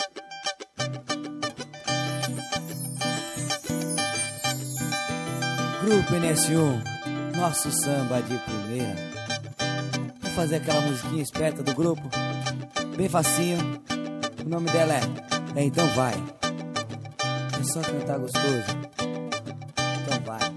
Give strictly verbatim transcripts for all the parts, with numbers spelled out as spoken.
Grupo N S um, nosso samba de primeira. Vamos fazer aquela musiquinha esperta do grupo, bem facinho. O nome dela é, é Então Vai. É só cantar gostoso. Então vai.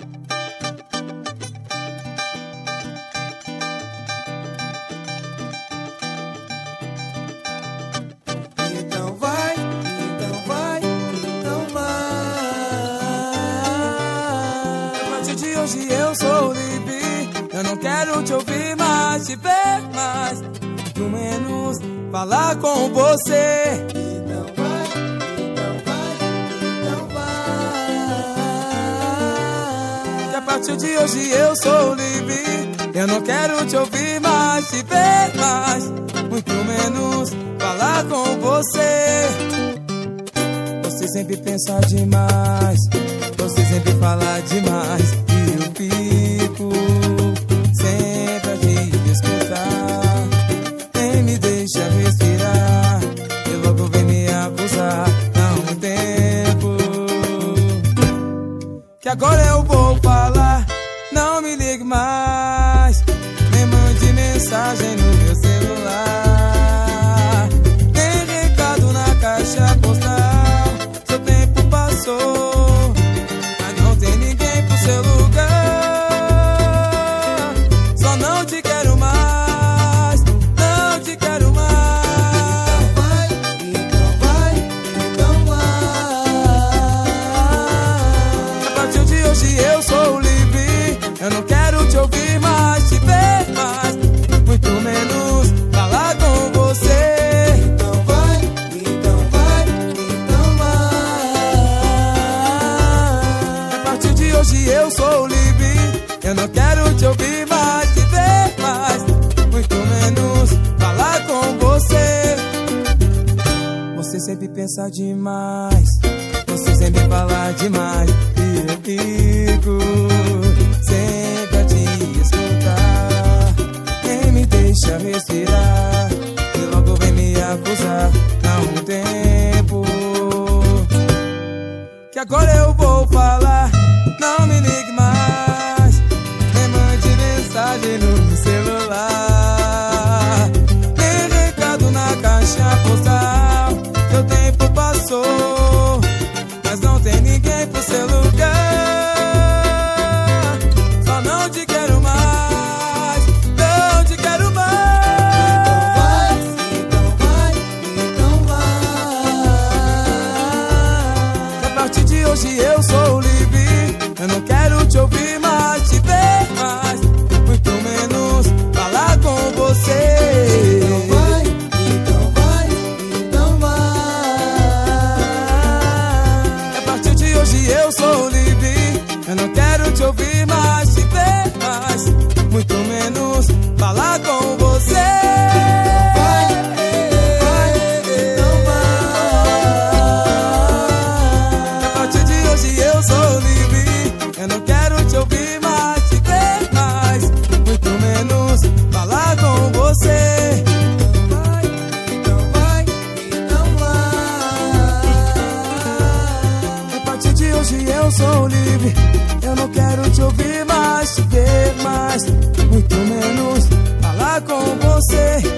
Então vai, então vai, então vai. A partir de hoje eu sou livre. Eu não quero te ouvir mais, te ver mais, muito menos falar com você. Então vai, então vai, então vai. Que a partir de hoje eu sou livre. Eu não quero te ouvir mais, te ver mais, muito menos falar com você. Você sempre pensa demais, você sempre fala demais, e eu fico sempre a te escutar. Nem me deixa respirar, e logo vem me acusar. Há um tempo que agora eu vou falar. Não me ligue mais, nem mande mensagem no meu celular, nem recado na caixa postal. Seu tempo passou, mas não tem ninguém pro seu lugar. Só não te quero mais, não te quero mais. Então vai, então vai, então vai. A partir de hoje eu sou livre. Eu não quero te ouvir mais, te ver mais, muito menos falar com você. Então vai, então vai, então vai. A partir de hoje eu sou livre. Eu não quero te ouvir mais, te ver mais, muito menos falar com você. Você sempre pensa demais, você sempre fala demais, e eu fico sempre a te escutar. Nem me deixa respirar, e logo vem me acusar. Há um tempo que agora eu vou falar. Não me ligue mais, nem mande mensagem no meu celular, nem recado na caixa postal. Seu tempo passou, mas não tem ninguém pro seu lugar. Só não te quero mais, não te quero mais. Então vai, então vai, então vai. A partir de hoje eu sou livre. Eu não quero te ouvir mais, te ver mais, muito menos falar com você. Então vai, então vai, então vai. A partir de hoje eu sou livre. Eu não quero te ouvir mais, te ver mais, muito menos falar com você. Vai, vai, então vai. A partir de hoje eu sou livre. Eu não quero te ouvir mais, te ver mais, muito menos falar com você. Vai, então vai, então vai. A partir de hoje eu sou livre. Eu não quero te ouvir mais, te ver mais, muito menos falar com você.